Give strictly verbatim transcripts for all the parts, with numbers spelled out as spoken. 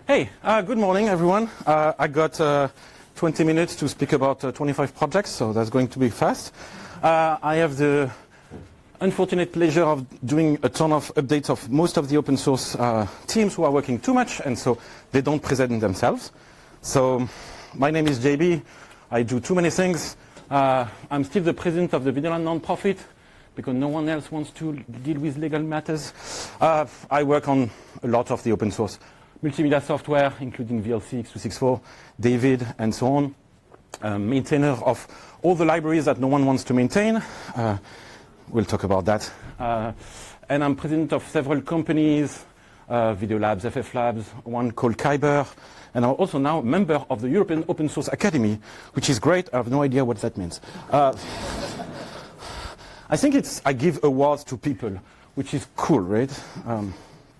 Hey, uh, good morning, everyone. Uh, I got uh, twenty minutes to speak about uh, twenty-five projects, so that's going to be fast. Uh, I have the unfortunate pleasure of doing a ton of updates of most of the open source uh, teams who are working too much, and so they don't present themselves. So my name is J B. I do too many things. Uh, I'm still the president of the Videoland nonprofit because no one else wants to deal with legal matters. Uh, I work on a lot of the open source multimedia software, including V L C, X two sixty-four, David, and so on. Um, maintainer of all the libraries that no one wants to maintain. Uh, we'll talk about that. Uh, and I'm president of several companies, uh, Video Labs, F F Labs, one called Kyber. And I'm also now a member of the European Open Source Academy, which is great. I have no idea what that means. Uh, I think it's, I give awards to people, which is cool, right? Um,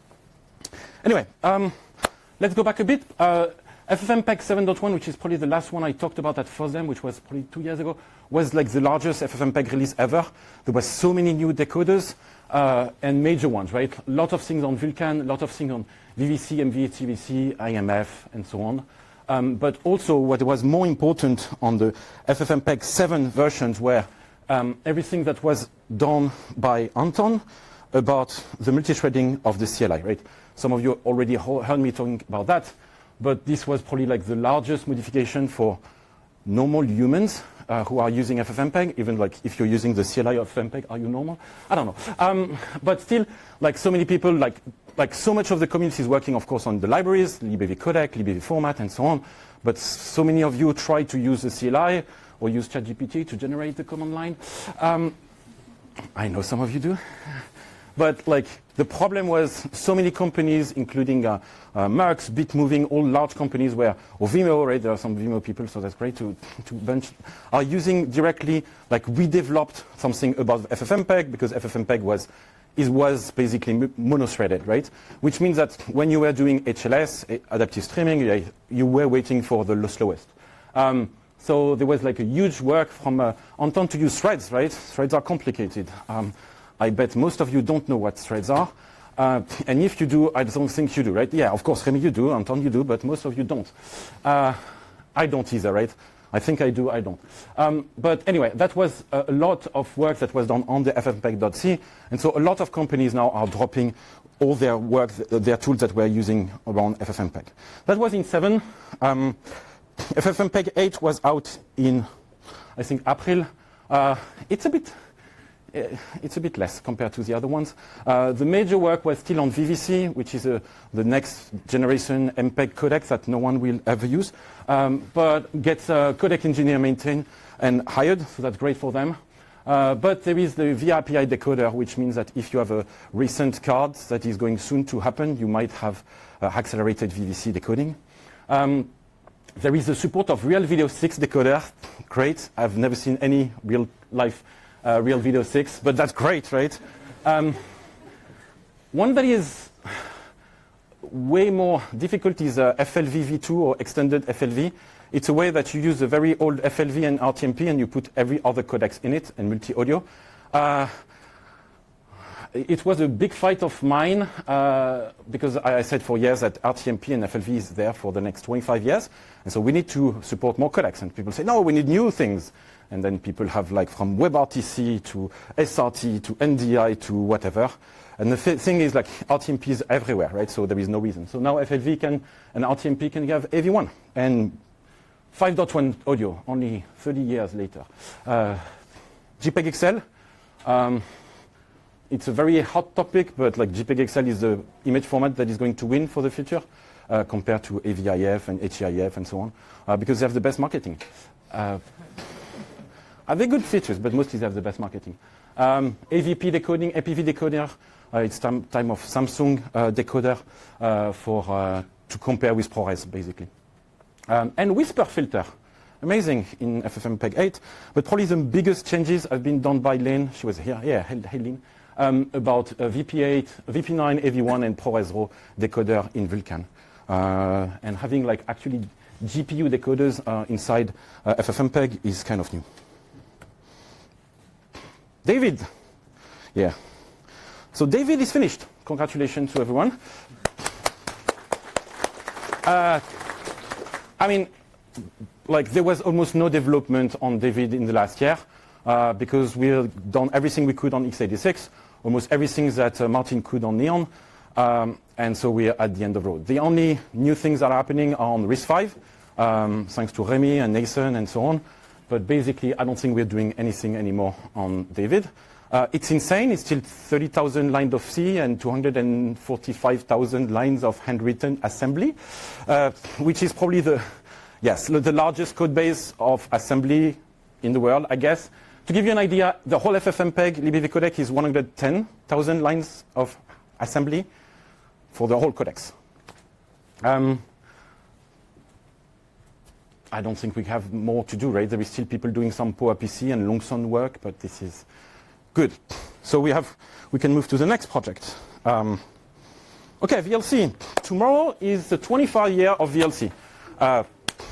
anyway, um, let's go back a bit. Uh, FFmpeg seven point one, which is probably the last one I talked about at FOSDEM, which was probably two years ago, was like the largest FFmpeg release ever. There was so many new decoders uh, and major ones, right? A lot of things on Vulkan, a lot of things on V V C, M V H C V C, I M F, and so on. Um, but also what was more important on the FFmpeg seven versions were um, everything that was done by Anton about the multi-threading of the C L I, right? Some of you already heard me talking about that, but this was probably like the largest modification for normal humans uh, who are using FFmpeg, even like if you're using the C L I of FFmpeg, are you normal? I don't know. Um, but still, like so many people, like like so much of the community is working, of course, on the libraries, libv codec, libv format, and so on. But so many of you try to use the C L I or use ChatGPT to generate the command line. Um, I know some of you do. But like the problem was so many companies, including uh, uh, Mux, Bitmoving, all large companies where, or Vimeo, right? There are some Vimeo people, so that's great to, to bunch, are using directly, like we developed something about FFmpeg because FFmpeg was, is, was basically monothreaded, right? Which means that when you were doing H L S, adaptive streaming, you, you were waiting for the slowest. Um, so there was like a huge work from uh, Anton to use threads, right? Threads are complicated. Um, I bet most of you don't know what threads are. Uh, and if you do, I don't think you do, right? Yeah, of course, Remy, you do, Anton, you do, but most of you don't. Uh, I don't either, right? I think I do, I don't. Um, but anyway, that was a, a lot of work that was done on the ffmpeg.c. And so a lot of companies now are dropping all their work, their tools that we're using around FFmpeg. That was in seven. Um, FFmpeg eight was out in, I think, April. Uh, it's a bit... It's a bit less compared to the other ones. Uh, the major work was still on V V C, which is a, the next generation M P E G codec that no one will ever use, um, but gets a codec engineer maintained and hired, so that's great for them. Uh, but there is the V R P I decoder, which means that if you have a recent card that is going soon to happen, you might have uh, accelerated V V C decoding. Um, there is the support of Real Video six decoder. Great. I've never seen any real life Uh, Real Video six, but that's great, right? Um, one that is way more difficult is uh, F L V v two or extended F L V. It's a way that you use a very old F L V and R T M P and you put every other codecs in it and multi-audio. Uh, it was a big fight of mine uh, because I, I said for years that R T M P and F L V is there for the next twenty-five years. And so we need to support more codecs. And people say, no, we need new things. And then people have like from WebRTC to S R T to N D I to whatever. And the th thing is like R T M P is everywhere, right? So there is no reason. So now F L V can and R T M P can have A V one. And five point one audio, only thirty years later. Uh, JPEG-X L, um, it's a very hot topic, but like JPEG-X L is the image format that is going to win for the future uh, compared to A V I F and H E I F and so on, uh, because they have the best marketing. Uh, Are they good features, but mostly they have the best marketing. Um, A V P decoding, A P V decoder, uh, it's time, time of Samsung uh, decoder uh, for, uh, to compare with ProRes, basically. Um, and Whisper filter, amazing in FFmpeg eight, but probably the biggest changes have been done by Lane, she was here, yeah, hey Lane, um, about uh, V P eight, V P nine, A V one, and ProRes RAW decoder in Vulkan. Uh, and having like actually G P U decoders uh, inside uh, FFmpeg is kind of new. David. Yeah. So David is finished. Congratulations to everyone. Uh, I mean, like there was almost no development on David in the last year uh, because we've done everything we could on x eighty-six, almost everything that uh, Martin could on Neon, um, and so we're at the end of the road. The only new things that are happening are on RISC-V, um, thanks to Remy and Nathan and so on, but basically I don't think we're doing anything anymore on David. Uh, it's insane, it's still thirty thousand lines of C and two hundred forty-five thousand lines of handwritten assembly, uh, which is probably the, yes, the largest code base of assembly in the world, I guess. To give you an idea, the whole F F mpeg libviv codec is one hundred ten thousand lines of assembly for the whole codecs. Um, I don't think we have more to do, right? There is still people doing some PowerPC and Longson work, but this is good. So we have, we can move to the next project. Um, okay, V L C. Tomorrow is the twenty-five year of V L C. Uh,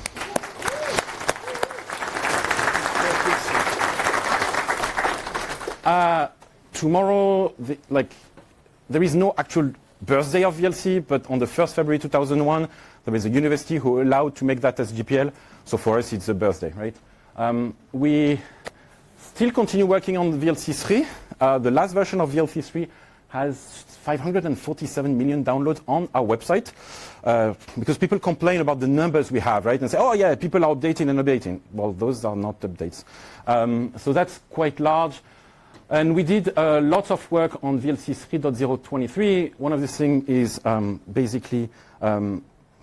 uh, tomorrow, the, like, there is no actual birthday of V L C, but on the first February two thousand one, there is a university who allowed to make that as G P L. So for us, it's a birthday, right? Um, we still continue working on V L C three. Uh, the last version of V L C three has five hundred forty-seven million downloads on our website uh, because people complain about the numbers we have, right? And say, oh yeah, people are updating and updating. Well, those are not updates. Um, so that's quite large. And we did uh, lots of work on V L C three point zero point twenty-three. One of the things is um, basically, um,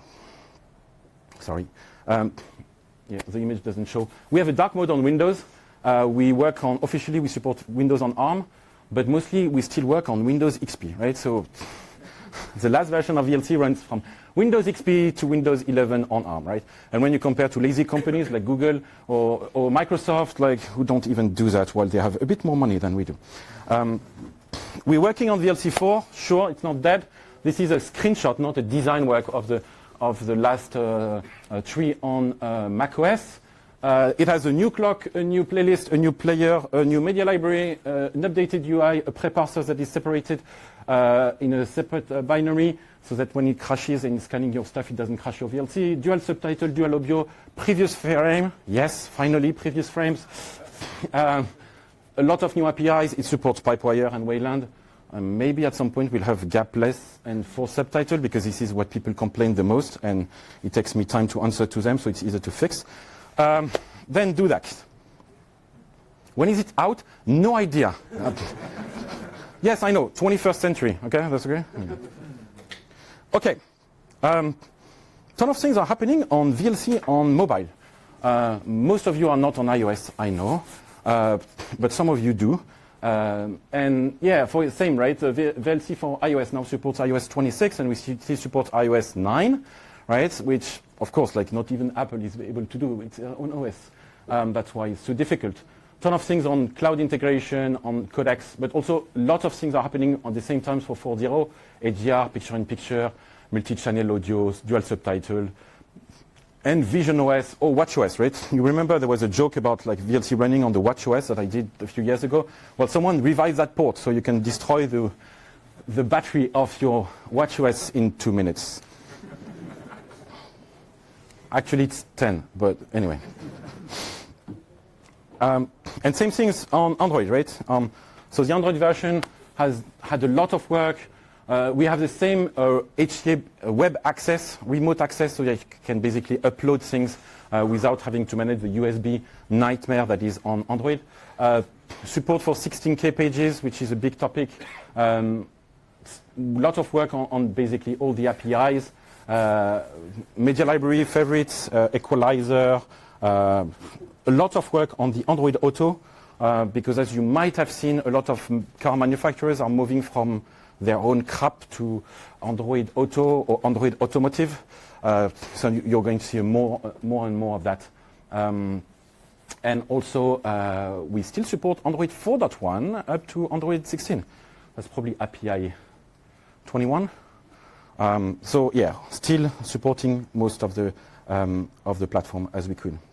sorry, um, yeah, the image doesn't show. We have a dark mode on Windows. Uh, we work on, officially we support Windows on ARM, but mostly we still work on Windows X P, right? So the last version of V L C runs from Windows X P to Windows eleven on ARM, right? And when you compare to lazy companies like Google or, or Microsoft, like who don't even do that while they have a bit more money than we do. Um, we're working on V L C four, sure, it's not dead. This is a screenshot, not a design work of the, of the last uh, uh, tree on uh, macOS. Uh, it has a new clock, a new playlist, a new player, a new media library, uh, an updated U I, a preparser that is separated uh, in a separate uh, binary so that when it crashes and scanning your stuff, it doesn't crash your V L C. Dual subtitle, dual audio, previous frame. Yes, finally, previous frames. uh, a lot of new A P Is. It supports Pipewire and Wayland. Um, maybe at some point we'll have gapless and full subtitle because this is what people complain the most and it takes me time to answer to them, so it's easier to fix. Um, then do that. When is it out? No idea. Yes, I know, twenty-first century. Okay, that's okay. Okay, um, ton of things are happening on V L C on mobile. Uh, most of you are not on iOS, I know, uh, but some of you do. Um, and yeah, for the same, right? Uh, V L C for iOS now supports iOS twenty-six, and we still support iOS nine, right? Which of course, like not even Apple is able to do its own O S. Um, that's why it's so difficult. Ton of things on cloud integration, on codecs, but also lots of things are happening at the same time for four point zero, H D R, picture-in-picture, multi-channel audio, dual subtitle, and Vision O S or WatchOS, right? You remember there was a joke about like V L C running on the WatchOS that I did a few years ago? Well, someone revived that port so you can destroy the, the battery of your WatchOS in two minutes. Actually, it's ten, but anyway. Um, and same things on Android, right? Um, so the Android version has had a lot of work. Uh, we have the same uh, H T A web access, remote access, so that you can basically upload things uh, without having to manage the U S B nightmare that is on Android. Uh, support for sixteen K pages, which is a big topic. Um, a lot of work on, on basically all the A P Is. Uh, media library, favorites, uh, equalizer, uh, a lot of work on the Android Auto, uh, because as you might have seen, a lot of car manufacturers are moving from their own crap to Android Auto or Android Automotive. Uh, so you're going to see more, uh, more and more of that. Um, and also, uh, we still support Android four point one up to Android sixteen. That's probably A P I twenty-one. Um, so yeah, still supporting most of the um, of the platform as we could.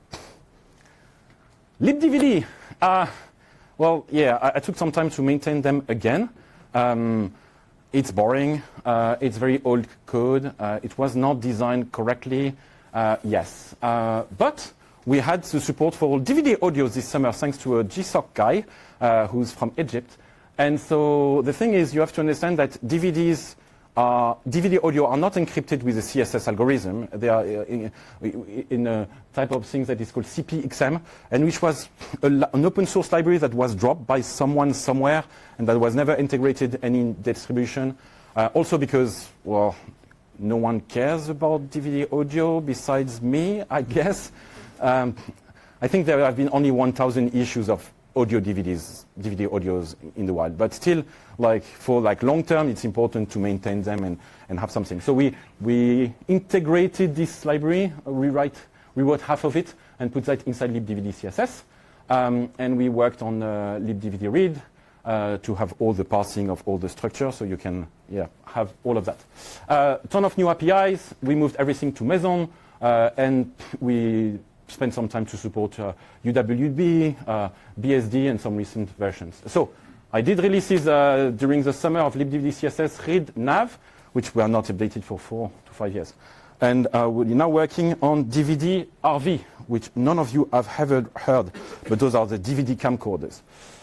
libdvd. Uh, well, yeah, I, I took some time to maintain them again. Um, it's boring. Uh, it's very old code. Uh, it was not designed correctly. Uh, yes, uh, but we had the support for D V D audio this summer thanks to a G S O C guy uh, who's from Egypt. And so the thing is, you have to understand that D V Ds, uh, D V D audio are not encrypted with a C S S algorithm. They are in, in a type of thing that is called C P X M, and which was a, an open source library that was dropped by someone somewhere and that was never integrated any distribution. Uh, also because, well, no one cares about D V D audio besides me, I guess. Um, I think there have been only one thousand issues of audio D V Ds, D V D audios in the wild, but still, like for like long term, it's important to maintain them and, and have something. So we we integrated this library, uh, rewrite, rewrote half of it, and put that inside libdvd C S S, um, and we worked on uh, libdvd read uh, to have all the parsing of all the structure, so you can yeah have all of that. Uh, ton of new A P Is. We moved everything to Maison, uh, and we spent some time to support uh, U W B, uh, B S D, and some recent versions. So I did releases uh, during the summer of libdvd C S S, read, nav, which were not updated for four to five years. And uh, we're now working on D V D R V, which none of you have ever heard, but those are the D V D camcorders.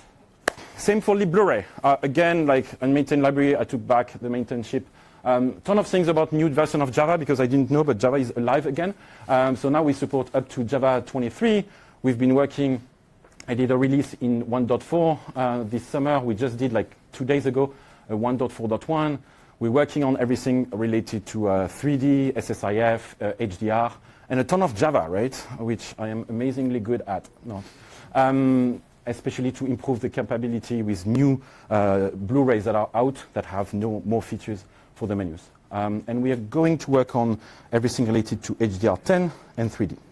Same for libblu-ray. Uh, again, like unmaintained library, I took back the maintainship. Um, ton of things about new version of Java because I didn't know, but Java is alive again. Um, so now we support up to Java twenty-three. We've been working, I did a release in one point four uh, this summer. We just did like two days ago, uh, one point four point one. We're working on everything related to uh, three D, S S I F, uh, H D R, and a ton of Java, right? Which I am amazingly good at. No. Um, especially to improve the capability with new uh, Blu-rays that are out that have no more features for the menus. Um, and we are going to work on everything related to H D R ten and three D.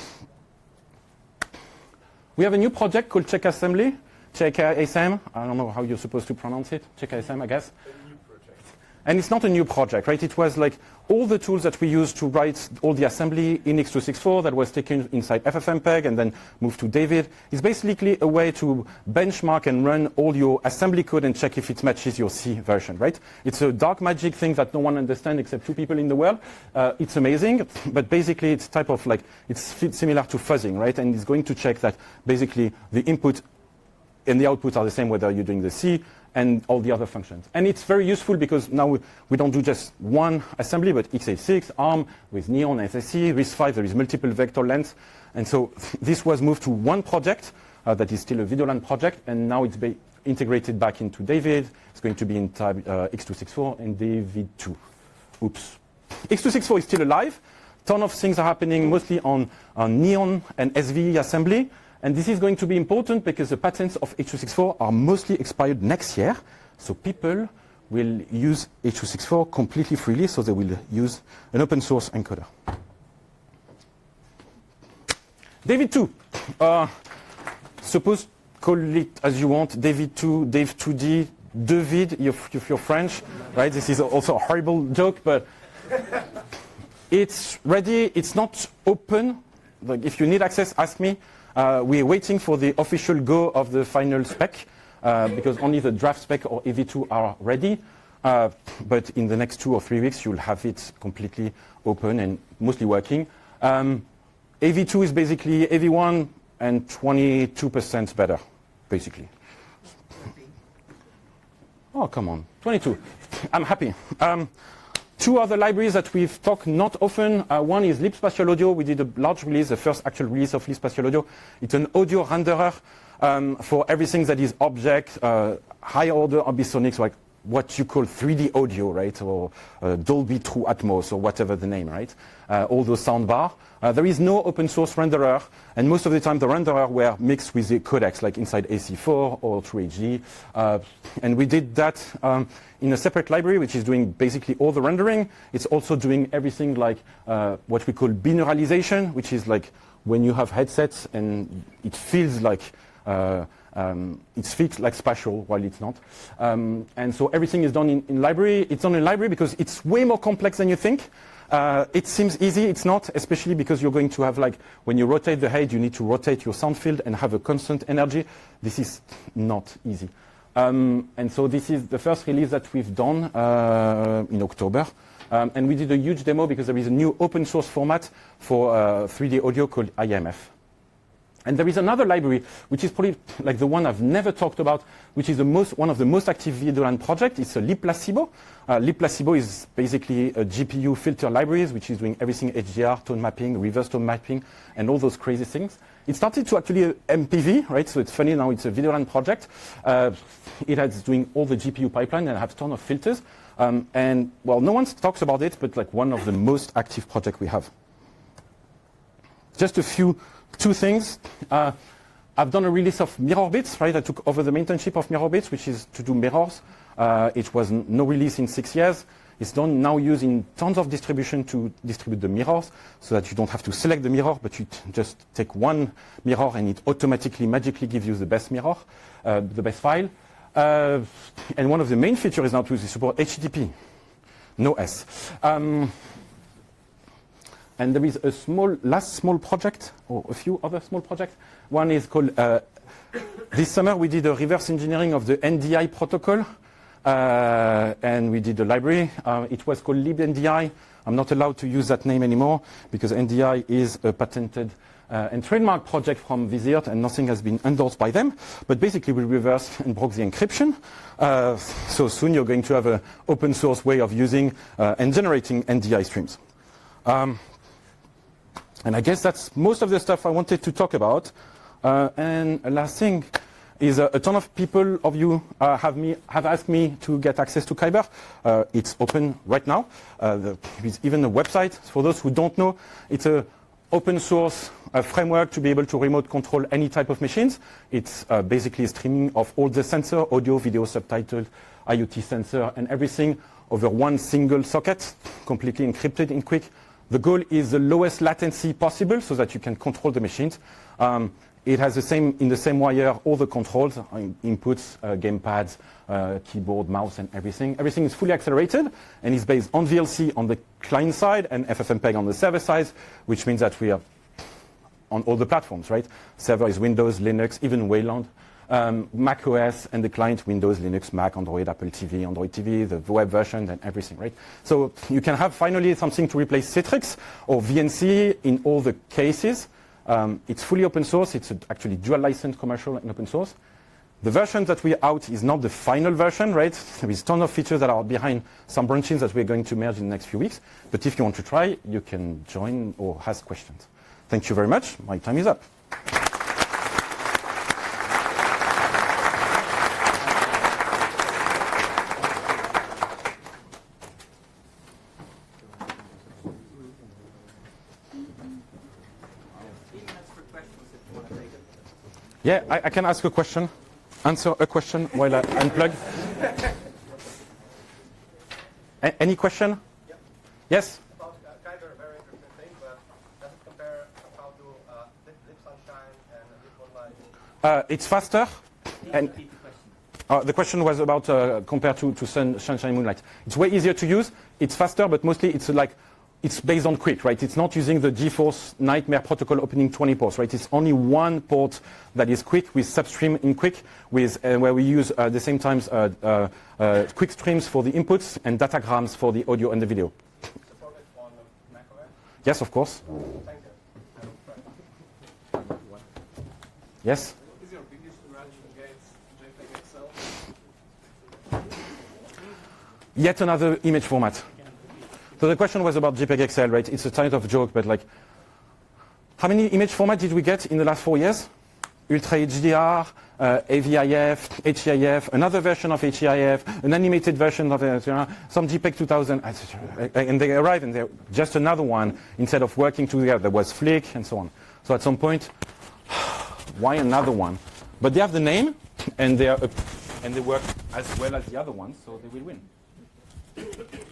We have a new project called Check Assembly, Check A S M. I don't know how you're supposed to pronounce it. Check A S M, I guess. A new project. And it's not a new project, right? It was like all the tools that we use to write all the assembly in X two sixty-four that was taken inside F F mpeg and then moved to David. It's basically a way to benchmark and run all your assembly code and check if it matches your C version, right? It's a dark magic thing that no one understands except two people in the world. Uh, it's amazing, but basically it's type of like, it's similar to fuzzing, right? And it's going to check that basically the input and the output are the same whether you're doing the C and all the other functions. And it's very useful because now we, we don't do just one assembly, but x eighty-six, ARM, with Neon, S S E, RISC five, there is multiple vector lengths. And so this was moved to one project uh, that is still a Videolan project, and now it's integrated back into David. It's going to be in type, uh, X two sixty-four and David two. Oops. X two sixty-four is still alive. Ton of things are happening mostly on, on Neon and S V E assembly. And this is going to be important because the patents of H two sixty-four are mostly expired next year. So people will use H two sixty-four completely freely, so they will use an open source encoder. David two. Uh, suppose call it as you want, David two, Dave two D, David, if, if you're French, right? This is also a horrible joke, but it's ready. It's not open. Like if you need access, ask me. Uh, we're waiting for the official go of the final spec uh, because only the draft spec or A V two are ready. Uh, but in the next two or three weeks, you'll have it completely open and mostly working. Um, A V two is basically A V one and twenty-two percent better, basically. Oh, come on, twenty-two. I'm happy. Um, Two other libraries that we've talked not often. Uh, one is libspatial audio. We did a large release, the first actual release of libspatial audio. It's an audio renderer um, for everything that is object, uh, high order ambisonics, like what you call three D audio, right? Or uh, Dolby True Atmos, or whatever the name, right? Uh, all those soundbar. Uh, there is no open source renderer, and most of the time the renderer were mixed with the codecs, like inside A C four or True H D. Uh, and we did that um, in a separate library, which is doing basically all the rendering. It's also doing everything like uh, what we call binauralization, which is like when you have headsets and it feels like uh, um, it's fit like spatial while it's not. Um, and so everything is done in, in library. It's done in library because it's way more complex than you think. Uh, it seems easy, it's not, especially because you're going to have, like, when you rotate the head, you need to rotate your sound field and have a constant energy. This is not easy. Um, and so this is the first release that we've done uh, in October. Um, and we did a huge demo because there is a new open source format for uh, three D audio called I M F. And there is another library, which is probably like the one I've never talked about, which is the most, one of the most active Videolan projects. It's a libplasibo. Uh, libplasibo is basically a G P U filter libraries, which is doing everything H D R, tone mapping, reverse tone mapping, and all those crazy things. It started to actually uh, M P V, right? So it's funny now it's a Videolan project. Uh, it has doing all the G P U pipeline and have a ton of filters. Um, and well, no one talks about it, but like one of the most active projects we have. Just a few Two things. Uh, I've done a release of MirrorBits, right? I took over the maintenance of MirrorBits, which is to do mirrors. Uh, it was n no release in six years. It's done now using tons of distribution to distribute the mirrors so that you don't have to select the mirror, but you just take one mirror and it automatically, magically gives you the best mirror, uh, the best file. Uh, and one of the main features is now to support H T T P, no S. Um, And there is a small, last small project, or a few other small projects. One is called, uh, this summer we did a reverse engineering of the N D I protocol, uh, and we did a library. Uh, it was called libNDI. I'm not allowed to use that name anymore, because N D I is a patented uh, and trademark project from Vizert, and nothing has been endorsed by them. But basically we reversed and broke the encryption. Uh, so soon you're going to have an open source way of using uh, and generating N D I streams. Um, And I guess that's most of the stuff I wanted to talk about. Uh, and last thing is uh, a ton of people of you uh, have, me, have asked me to get access to Kyber. Uh, it's open right now. Uh, there is even a website. For those who don't know, it's an open source uh, framework to be able to remote control any type of machines. It's uh, basically a streaming of all the sensor, audio, video, subtitled, I O T sensor, and everything over one single socket, completely encrypted in QUIC. The goal is the lowest latency possible so that you can control the machines. Um, it has the same, in the same wire, all the controls, uh, inputs, uh, gamepads, uh, keyboard, mouse, and everything. Everything is fully accelerated and is based on V L C on the client side and FFmpeg on the server side, which means that we are on all the platforms, right? Server is Windows, Linux, even Wayland. Um, Mac O S and the client Windows, Linux, Mac, Android, Apple T V, Android T V, the web version and everything, right? So you can have finally something to replace Citrix or V N C in all the cases. Um, it's fully open source. It's a, actually dual license, commercial and open source. The version that we out is not the final version, right? There is a ton of features that are behind some branches that we're going to merge in the next few weeks. But if you want to try, you can join or ask questions. Thank you very much. My time is up. Yeah, I, I can ask a question, answer a question while I unplug. A any question? Yep. Yes? About uh, Kyber, a very interesting thing, but does it compare how to uh, libsunshine and libonline? Uh, it's faster. And uh, the question was about uh, compared to, to sun, Sunshine Moonlight. It's way easier to use. It's faster, but mostly it's like it's based on QUIC, right? It's not using the GeForce Nightmare protocol opening twenty ports, right? It's only one port that is QUIC with substream in QUIC, with uh, where we use uh, the same times uh, uh, uh, QUIC streams for the inputs and datagrams for the audio and the video. Supported on Mac O S? Yes, of course. Thank you. Yes. What is your biggest range against JPEG X L? Yet another image format. So the question was about JPEG X L, right? It's a kind of joke, but like, how many image formats did we get in the last four years? Ultra H D R, uh, A V I F, H E I F, another version of H E I F, an animated version of it, some JPEG two thousand, and they arrived and they're just another one instead of working together. There was Flick and so on. So at some point, why another one? But they have the name and they are, and they work as well as the other ones, so they will win.